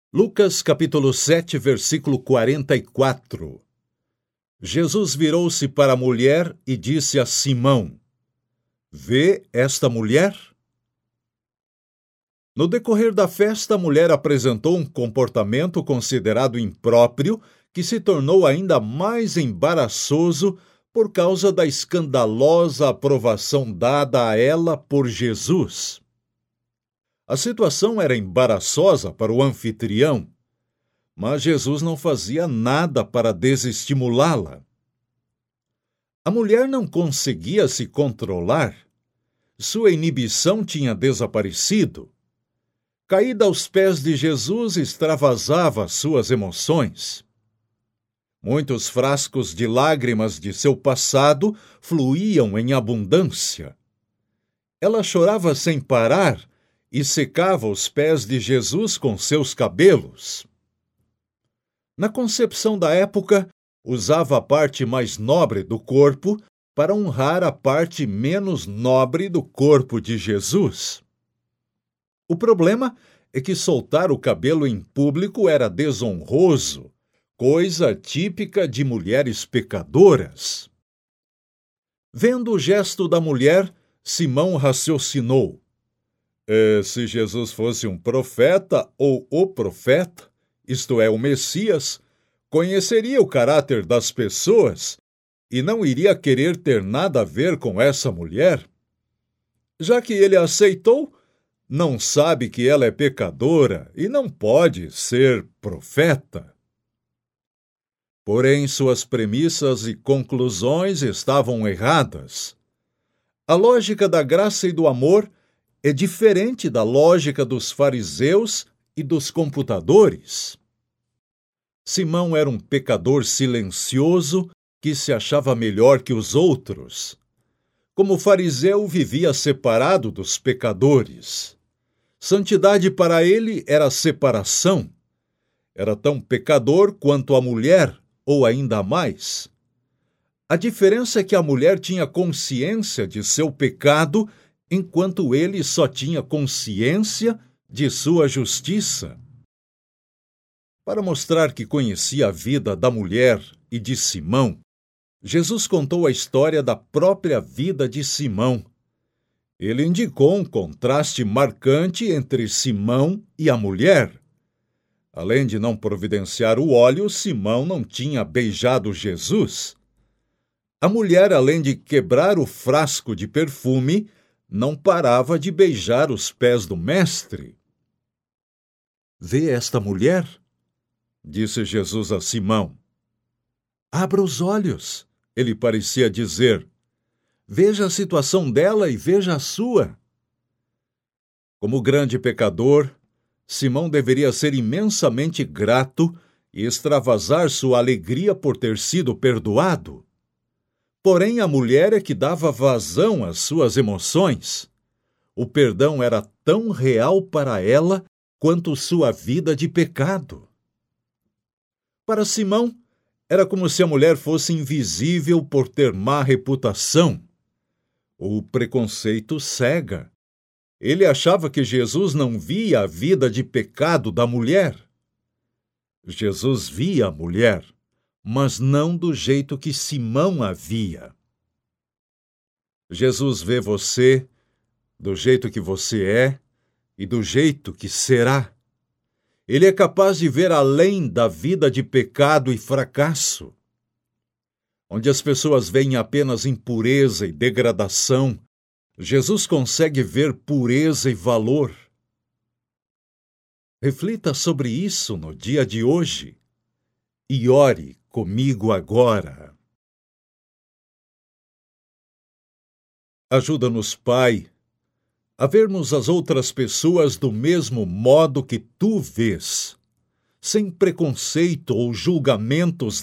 Lucas capítulo 7, versículo 44. Jesus virou-se para a mulher e disse a Simão: Vê esta mulher? No decorrer da festa, a mulher apresentou um comportamento considerado impróprio que se tornou ainda mais embaraçoso por causa da escandalosa aprovação dada a ela por Jesus. A situação era embaraçosa para o anfitrião, mas Jesus não fazia nada para desestimulá-la. A mulher não conseguia se controlar. Sua inibição tinha desaparecido. Caída aos pés de Jesus, extravasava suas emoções. Muitos frascos de lágrimas de seu passado fluíam em abundância. Ela chorava sem parar e secava os pés de Jesus com seus cabelos. Na concepção da época, usava a parte mais nobre do corpo para honrar a parte menos nobre do corpo de Jesus. O problema é que soltar o cabelo em público era desonroso, coisa típica de mulheres pecadoras. Vendo o gesto da mulher, Simão raciocinou: se Jesus fosse um profeta ou o profeta, isto é, o Messias, conheceria o caráter das pessoas e não iria querer ter nada a ver com essa mulher. Já que ele a aceitou, não sabe que ela é pecadora e não pode ser profeta. Porém, suas premissas e conclusões estavam erradas. A lógica da graça e do amor é diferente da lógica dos fariseus e dos computadores. Simão era um pecador silencioso que se achava melhor que os outros. Como fariseu, vivia separado dos pecadores. Santidade para ele era separação. Era tão pecador quanto a mulher, ou ainda mais. A diferença é que a mulher tinha consciência de seu pecado, enquanto ele só tinha consciência de sua justiça. Para mostrar que conhecia a vida da mulher e de Simão, Jesus contou a história da própria vida de Simão. Ele indicou um contraste marcante entre Simão e a mulher. Além de não providenciar o óleo, Simão não tinha beijado Jesus. A mulher, além de quebrar o frasco de perfume, não parava de beijar os pés do mestre. Vê esta mulher? Disse Jesus a Simão. Abra os olhos, ele parecia dizer. Veja a situação dela e veja a sua. Como grande pecador, Simão deveria ser imensamente grato e extravasar sua alegria por ter sido perdoado. Porém, a mulher é que dava vazão às suas emoções. O perdão era tão real para ela quanto sua vida de pecado. Para Simão, era como se a mulher fosse invisível por ter má reputação. O preconceito cega. Ele achava que Jesus não via a vida de pecado da mulher. Jesus via a mulher, mas não do jeito que Simão a via. Jesus vê você do jeito que você é e do jeito que será. Ele é capaz de ver além da vida de pecado e fracasso. Onde as pessoas veem apenas impureza e degradação, Jesus consegue ver pureza e valor. Reflita sobre isso no dia de hoje e ore comigo agora. Ajuda-nos, Pai, a vermos as outras pessoas do mesmo modo que Tu vês, sem preconceito ou julgamentos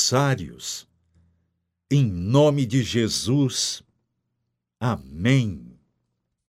desnecessários. Em nome de Jesus. Amém.